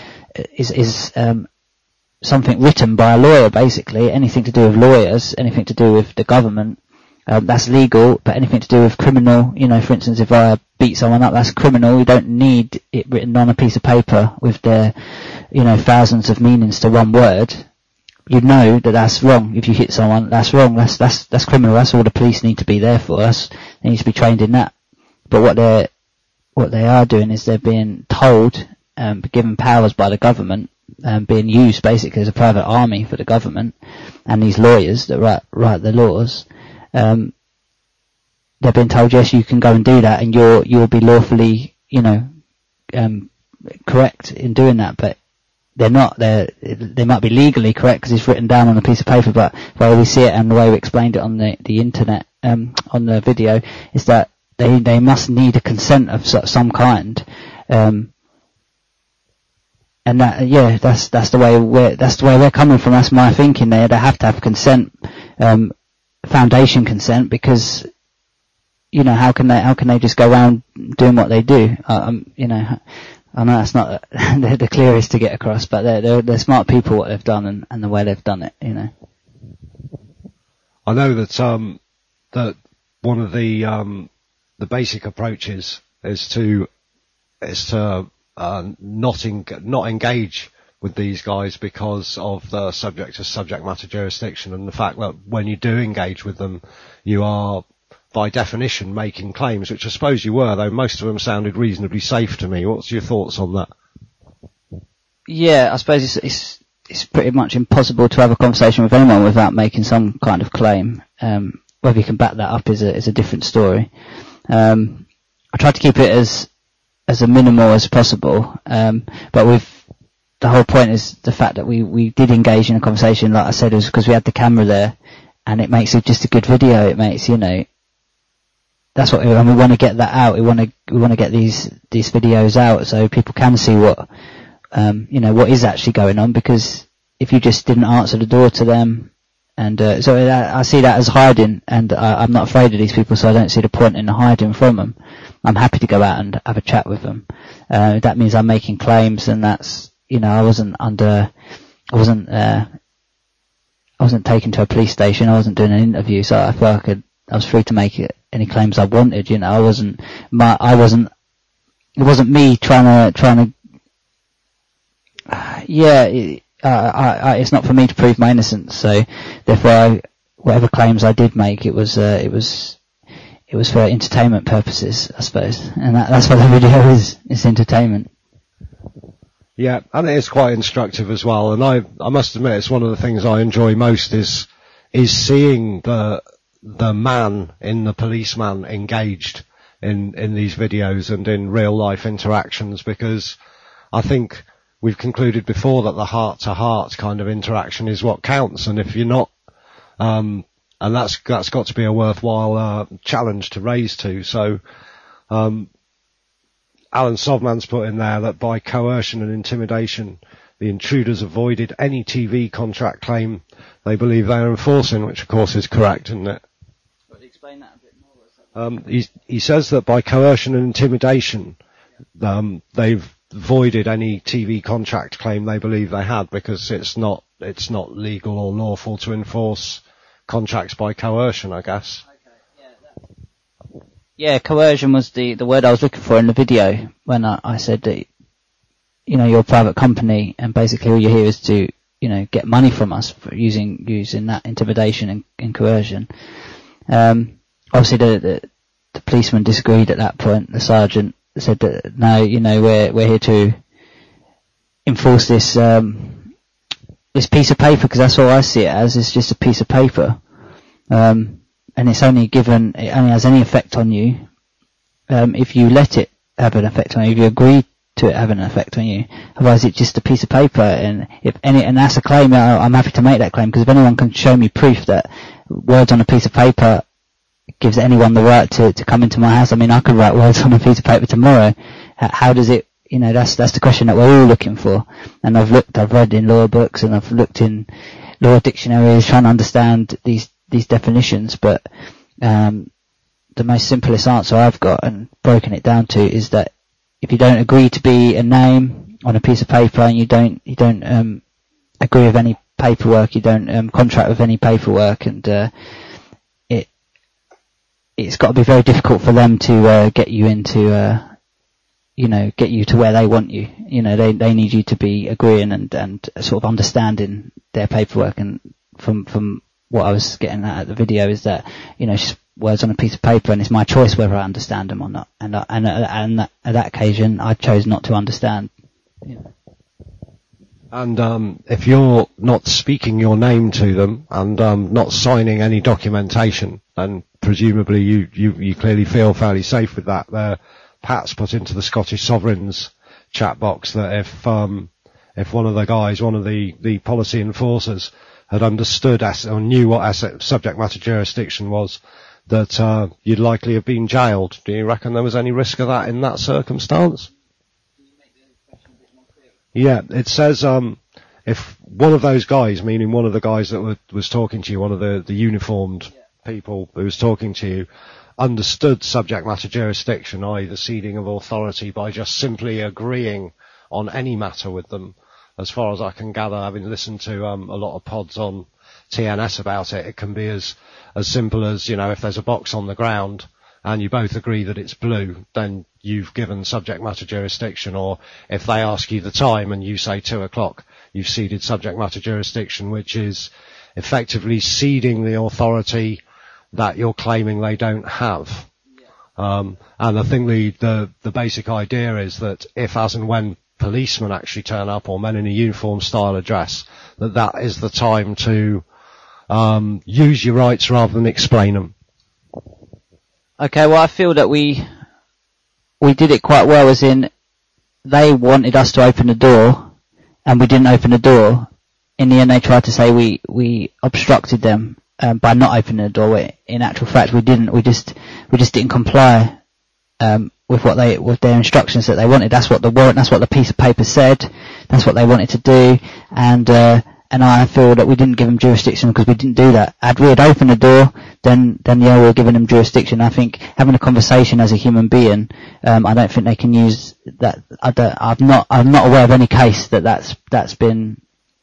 something written by a lawyer, basically. Anything to do with lawyers, anything to do with the government, that's legal. But anything to do with criminal, for instance, if I beat someone up, that's criminal. You don't need it written on a piece of paper with their, thousands of meanings to one word. You know that that's wrong. If you hit someone, that's wrong. That's criminal. That's all the police need to be there for. They need to be trained in that. But what they are doing is they're being told, given powers by the government, being used basically as a private army for the government and these lawyers that write the laws. They're being told, yes, you can go and do that, and you'll be lawfully, correct in doing that. But they're not. They might be legally correct because it's written down on a piece of paper. But the way we see it and the way we explained it on the internet, on the video, is that they must need a consent of some kind. And that's the way we're coming from. That's my thinking there. They have to have consent, foundation consent, because, how can they just go around doing what they do? I know that's not the clearest to get across, but they're smart people what they've done and the way they've done it, I know that, that one of the basic approaches is to not engage with these guys because of the subject matter jurisdiction, and the fact that when you do engage with them, you are by definition making claims, which I suppose you were, though most of them sounded reasonably safe to me. What's your thoughts on that? Yeah, I suppose it's pretty much impossible to have a conversation with anyone without making some kind of claim. Whether you can back that up is a different story. I tried to keep it as a minimal as possible, but with the whole point is the fact that we did engage in a conversation, like I said, was because we had the camera there, and it makes it just a good video. It makes, that's what, and we want to get that out. We want to get these videos out so people can see what is actually going on, because if you just didn't answer the door to them, and so I see that as hiding, and I'm not afraid of these people, so I don't see the point in hiding from them. I'm happy to go out and have a chat with them. That means I'm making claims, and that's, I wasn't taken to a police station. I wasn't doing an interview, so I felt I was free to make any claims I wanted. It wasn't me trying to. It's not for me to prove my innocence. So therefore, whatever claims I did make, it was for entertainment purposes, I suppose, and that's what the video is. It's entertainment. Yeah, and it is quite instructive as well. And I must admit, it's one of the things I enjoy most is seeing the man in the policeman engaged in these videos and in real life interactions, because I think we've concluded before that the heart to heart kind of interaction is what counts. And if you're not, and that's got to be a worthwhile challenge to raise to. So Alan Sovman's put in there that by coercion and intimidation, the intruders avoided any TV contract claim they believe they are enforcing, which of course is correct, isn't it? Could you explain that a bit more? He says that by coercion and intimidation, they've voided any TV contract claim they believe they had, because it's not legal or lawful to enforce contracts by coercion, I guess. Yeah, coercion was the word I was looking for in the video when I said that, you're a private company and basically all you're here is to, get money from us for using that intimidation and coercion. Obviously the policeman disagreed at that point. The sergeant said that, no, we're here to enforce this piece of paper, because that's all I see it as. It's just a piece of paper. And it only has any effect on you if you let it have an effect on you, if you agree to it having an effect on you. Otherwise it's just a piece of paper, and and that's a claim. I'm happy to make that claim, because if anyone can show me proof that words on a piece of paper gives anyone the right to come into my house. I mean, I could write words on a piece of paper tomorrow. How does it, that's the question that we're all looking for. And I've read in law books and I've looked in law dictionaries trying to understand these definitions, but, the most simplest answer I've got and broken it down to is that if you don't agree to be a name on a piece of paper and you don't agree with any paperwork, you don't contract with any paperwork, and it's got to be very difficult for them to get you into get you to where they want you. They need you to be agreeing and sort of understanding their paperwork. And from what I was getting at the video is that it's just words on a piece of paper, and it's my choice whether I understand them or not. And at that occasion, I chose not to understand. And if you're not speaking your name to them and not signing any documentation, then presumably you clearly feel fairly safe with that. Pat's put into the Scottish Sovereign's chat box that if one of the guys, one of the policy enforcers, had understood or knew what subject matter jurisdiction was, that you'd likely have been jailed. Do you reckon there was any risk of that in that circumstance? Yeah, it says if one of those guys, meaning one of the guys that was talking to you, one of the uniformed people who was talking to you, understood subject matter jurisdiction, i.e. the ceding of authority, by just simply agreeing on any matter with them, as far as I can gather, having listened to a lot of pods on TNS about it, it can be as simple as, if there's a box on the ground and you both agree that it's blue, then you've given subject matter jurisdiction. Or if they ask you the time and you say 2:00, you've ceded subject matter jurisdiction, which is effectively ceding the authority that you're claiming they don't have. And I think the basic idea is that if, as and when, policemen actually turn up, or men in a uniform style address, that is the time to use your rights rather than explain them. Okay, well, I feel that we did it quite well, as in they wanted us to open the door and we didn't open the door. In the end, they tried to say we obstructed them by not opening the door. In actual fact, we didn't. We just didn't comply with their instructions that they wanted. That's what the warrant, that's what the piece of paper said. That's what they wanted to do. And I feel that we didn't give them jurisdiction because we didn't do that. Had we opened the door, then we were giving them jurisdiction. I think having a conversation as a human being, I don't think they can use that. I'm not aware of any case that's been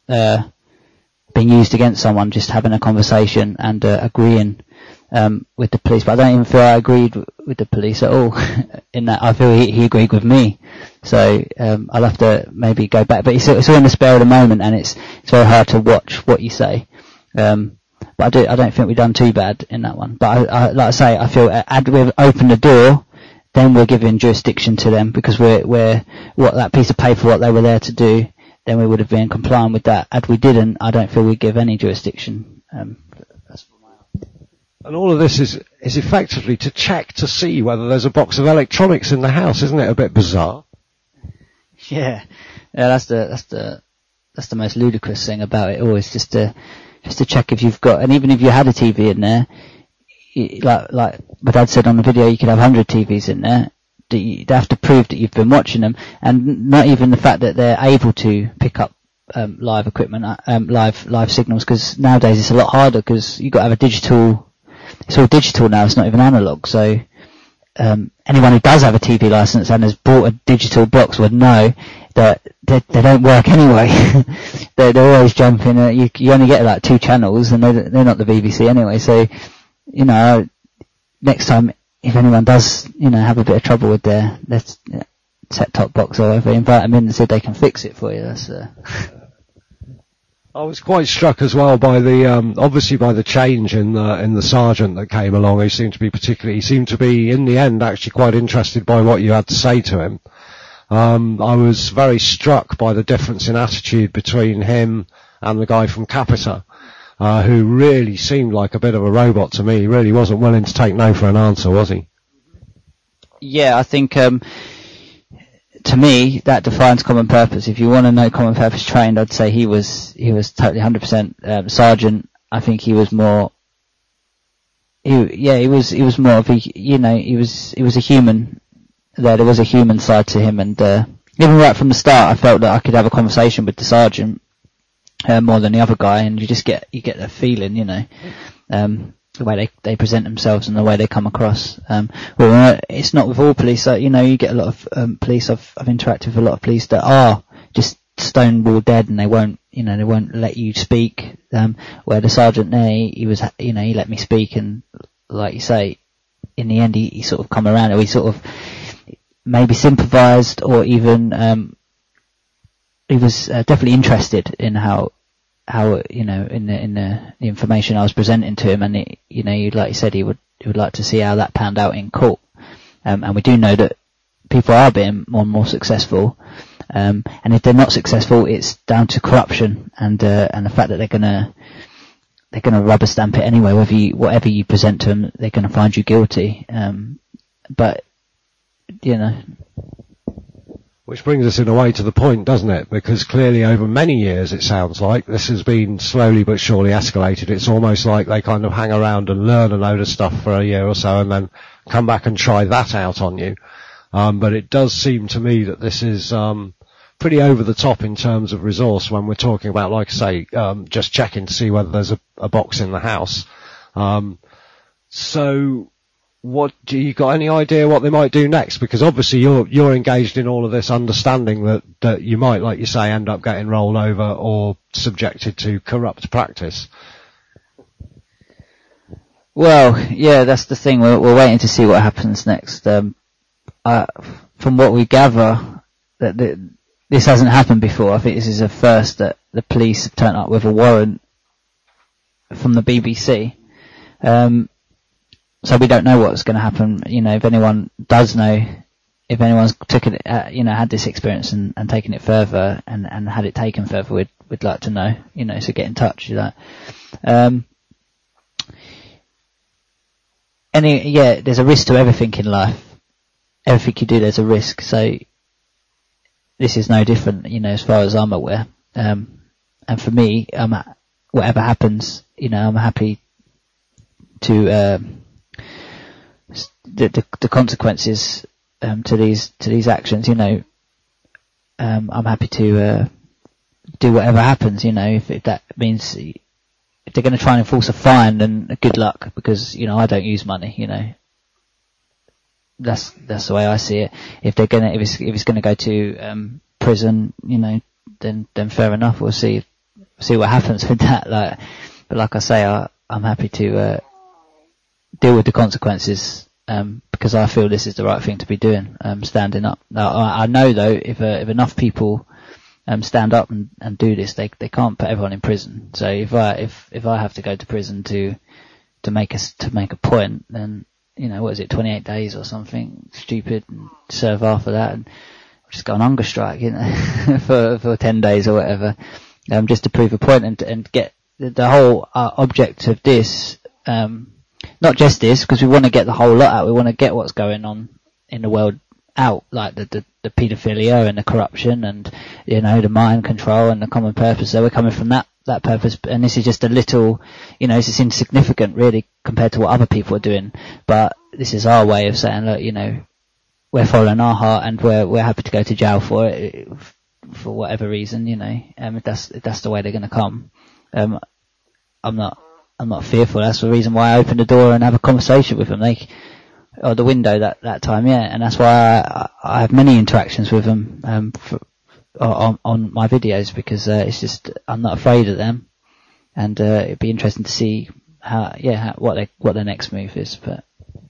used against someone, just having a conversation and agreeing with the police. But I don't even feel I agreed with the police at all. In that, I feel he agreed with me. So I'll have to maybe go back. But it's all in the spare of the moment, and it's very hard to watch what you say. But I don't think we've done too bad in that one. But like I say, I feel had we opened the door, then we're giving jurisdiction to them, because we're what that piece of paper, what they were there to do, then we would have been complying with that. Had we didn't, I don't feel we'd give any jurisdiction. And all of this is effectively to check to see whether there's a box of electronics in the house. Isn't it a bit bizarre? Yeah, that's the most ludicrous thing about it all, is just to check if you've got, and even if you had a TV in there, like my dad said on the video, you could have 100 TVs in there. They have to prove that you've been watching them, and not even the fact that they're able to pick up live equipment, live signals, because nowadays it's a lot harder, because you've got to have a digital. It's all digital now. It's not even analog. So anyone who does have a TV license and has bought a digital box would know that they don't work anyway. they're always jumping. You only get like 2 channels, and they're not the BBC anyway. So next time, if anyone does have a bit of trouble with their set-top box or whatever, invite them in and see if they can fix it for you. That's I was quite struck as well by obviously by the change in the sergeant that came along. He seemed to be in the end actually quite interested by what you had to say to him. I was very struck by the difference in attitude between him and the guy from Capita, who really seemed like a bit of a robot to me. He really wasn't willing to take no for an answer, was he? Yeah, I think to me, that defines common purpose. If you want to know common purpose trained, I'd say he was totally 100% sergeant. I think he was more he was more of a, he was a human. There was a human side to him, and even right from the start, I felt that I could have a conversation with the sergeant more than the other guy, and you get the feeling, the way they present themselves and the way they come across. Well, it's not with all police. You get a lot of police. I've interacted with a lot of police that are just stonewall dead, and they won't let you speak. Where the sergeant there, he let me speak, and like you say, in the end, he sort of come around, or he sort of maybe sympathised, or even he was definitely interested in how in the information I was presenting to him, and like you said, he would like to see how that panned out in court. And we do know that people are being more and more successful. And if they're not successful, it's down to corruption and the fact that they're gonna rubber stamp it anyway. Whatever you present to them, they're gonna find you guilty. But which brings us in a way to the point, doesn't it? Because clearly over many years, it sounds like this has been slowly but surely escalated. It's almost like they kind of hang around and learn a load of stuff for a year or so and then come back and try that out on you. But it does seem to me that this is pretty over the top in terms of resource when we're talking about, like I say, just checking to see whether there's a box in the house. So what do you got any idea what they might do next? Because obviously you're engaged in all of this, understanding that you might, like you say, end up getting rolled over or subjected to corrupt practice. Well, yeah, that's the thing. We're waiting to see what happens next. From what we gather, that this hasn't happened before. I think this is the first that the police have turned up with a warrant from the BBC. So we don't know what's going to happen. If anyone does know, if anyone's took it, had this experience and taken it further and had it taken further, we'd like to know. So get in touch. There's a risk to everything in life. Everything you do, there's a risk. So this is no different, as far as I'm aware. And for me, whatever happens, I'm happy to the consequences to these actions. I'm happy to do whatever happens. If that means if they're going to try and enforce a fine, then good luck, because I don't use money. That's the way I see it. If it's gonna go to prison, then fair enough. We'll see what happens with that. But like I say, I'm happy to deal with the consequences, because I feel this is the right thing to be doing, standing up. Now, I know though, if enough people stand up and do this, they can't put everyone in prison. So if I have to go to prison to make a point, then what is it, 28 days or something stupid, and serve after that, and just go on hunger strike, for 10 days or whatever, just to prove a point and get the whole object of this. Not just this, because we want to get the whole lot out. We want to get what's going on in the world out, like the paedophilia and the corruption and, the mind control and the common purpose. So we're coming from that purpose. And this is just a little, this is insignificant really compared to what other people are doing. But this is our way of saying, look, we're following our heart, and we're happy to go to jail for it, for whatever reason, if that's the way they're going to come. I'm not fearful. That's the reason why I opened the door and have a conversation with them. Or the window that time, yeah. And that's why I have many interactions with them, on my videos, because, it's just, I'm not afraid of them. And, it'd be interesting to see what their next move is, but.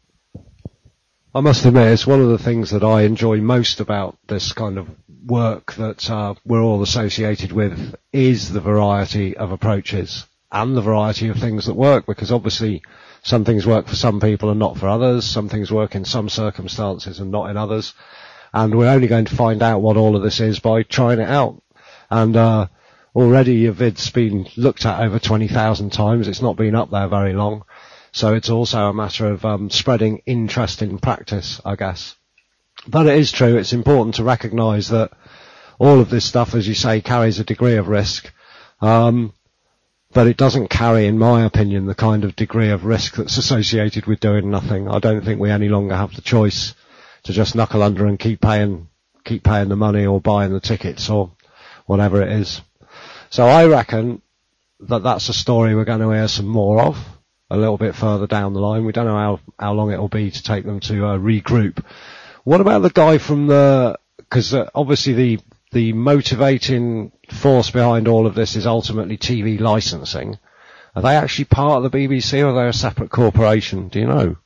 I must admit, it's one of the things that I enjoy most about this kind of work that, we're all associated with, is the variety of approaches and the variety of things that work, because obviously some things work for some people and not for others. Some things work in some circumstances and not in others. And we're only going to find out what all of this is by trying it out. And already your vid's been looked at over 20,000 times. It's not been up there very long. So it's also a matter of spreading interest in practice, I guess. But it is true, it's important to recognise that all of this stuff, as you say, carries a degree of risk. but it doesn't carry, in my opinion, the kind of degree of risk that's associated with doing nothing. I don't think we any longer have the choice to just knuckle under and keep paying the money or buying the tickets or whatever it is. So I reckon that that's a story we're going to hear some more of a little bit further down the line. We don't know how long it'll be to take them to regroup. What about the guy from because obviously the motivating force behind all of this is ultimately TV licensing. Are they actually part of the BBC, or are they a separate corporation? Do you know?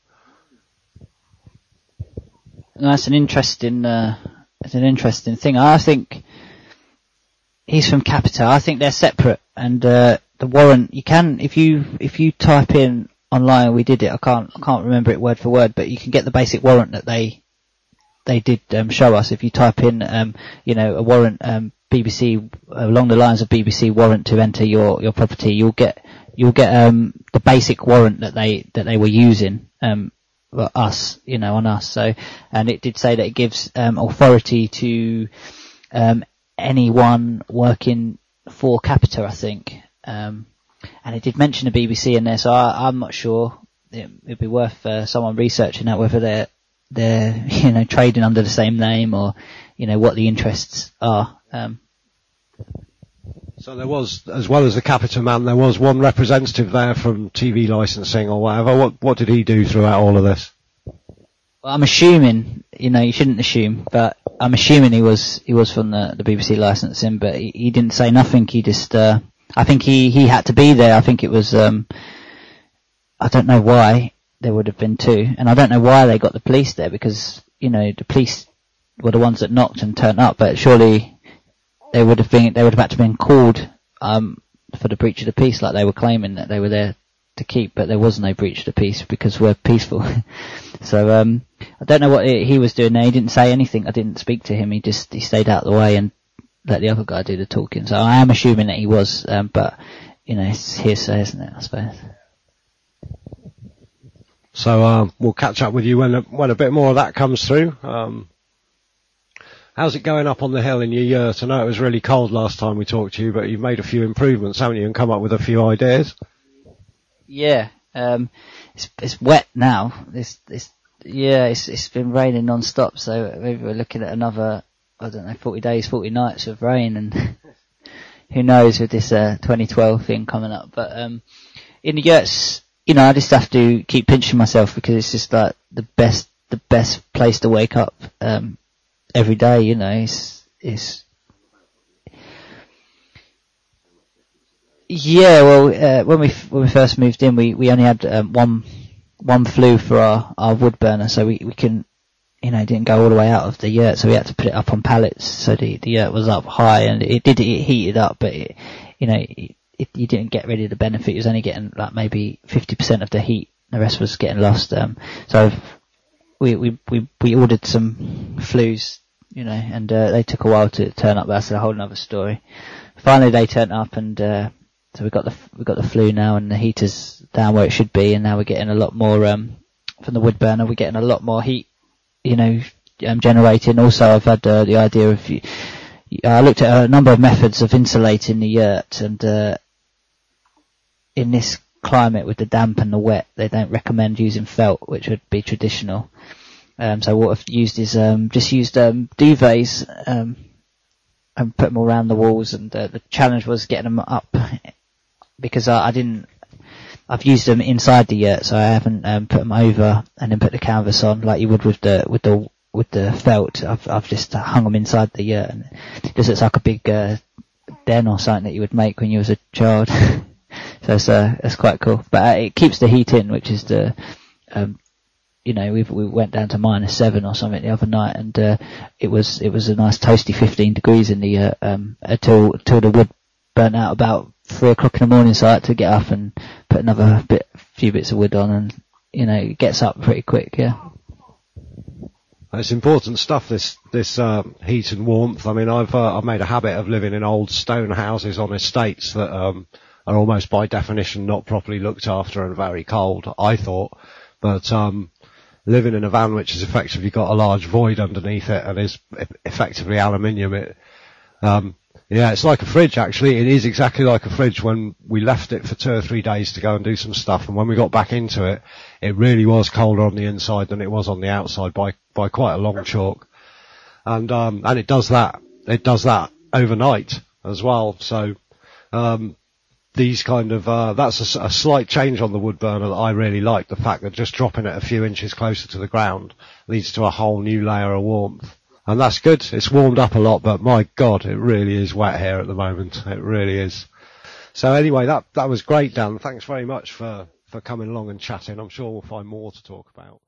No, that's an interesting thing. I think he's from Capita. I think they're separate, and the warrant, you can, if you type in online, we did it, I can't remember it word for word, but you can get the basic warrant that they did show us. If you type in a warrant, BBC, along the lines of BBC warrant to enter your property, you'll get the basic warrant that they were using on us. So, and it did say that it gives authority to anyone working for Capita, I think. And it did mention the BBC in there, so I'm not sure. It'd be worth someone researching that, whether they're trading under the same name, or what the interests are. So there was, as well as the Capita man, there was one representative there from TV licensing or whatever. What did he do throughout all of this? Well, I'm assuming, you shouldn't assume, but I'm assuming he was from the BBC licensing, but he didn't say nothing. He just, I think he had to be there. I think it was, I don't know why there would have been two, and I don't know why they got the police there, because, the police were the ones that knocked and turned up, but surely they would have had to been called, for the breach of the peace, like they were claiming that they were there to keep, but there was no breach of the peace because we're peaceful. So, I don't know what he was doing there. He didn't say anything. I didn't speak to him. He stayed out of the way and let the other guy do the talking. So I am assuming that he was, but, it's hearsay, isn't it, I suppose. So, we'll catch up with you when a bit more of that comes through. How's it going up on the hill in your yurt? I know it was really cold last time we talked to you, but you've made a few improvements, haven't you, and come up with a few ideas? Yeah, it's wet now. It's been raining non-stop, so maybe we're looking at another, 40 days, 40 nights of rain, and who knows with this 2012 thing coming up. But in the yurts, I just have to keep pinching myself, because it's just like the best place to wake up every day. It's yeah. Well, when we first moved in, we only had one flue for our wood burner, so we couldn't, didn't go all the way out of the yurt, so we had to put it up on pallets, so the yurt was up high, and it heated up, but you didn't get really the benefit. You was only getting like maybe 50% of the heat, the rest was getting lost. So we ordered some flues, and they took a while to turn up. That's a whole other story. Finally they turned up, and so we got the flue now, and the heater's down where it should be, and now we're getting a lot more from the wood burner. We're getting a lot more heat, generating. Also, I've had the idea of, I looked at a number of methods of insulating the yurt, and in this climate with the damp and the wet, they don't recommend using felt, which would be traditional. So what I've used is just used duvets and put them all around the walls, and the challenge was getting them up, because I've used them inside the yurt, so I haven't put them over and then put the canvas on like you would with the felt. I've just hung them inside the yurt, and it just looks like a big den or something that you would make when you was a child. So it's quite cool, but it keeps the heat in, which is the we went down to -7 or something the other night, and it was a nice toasty 15 degrees in the yurt till the wood burnt out about 3 o'clock in the morning, so I had to get up and put another few bits of wood on, and it gets up pretty quick. Yeah. It's important stuff, this heat and warmth. I mean, I've made a habit of living in old stone houses on estates that are almost by definition not properly looked after and very cold, I thought. But living in a van which has effectively got a large void underneath it and is effectively aluminium, Yeah, it's like a fridge actually. It is exactly like a fridge. When we left it for 2 or 3 days to go and do some stuff, and when we got back into it, it really was colder on the inside than it was on the outside by quite a long chalk. And it does that. It does that overnight as well. So, these kind of, that's a slight change on the wood burner that I really like. The fact that just dropping it a few inches closer to the ground leads to a whole new layer of warmth. And that's good. It's warmed up a lot, but my God, it really is wet here at the moment. It really is. So anyway, that was great, Dan. Thanks very much for coming along and chatting. I'm sure we'll find more to talk about.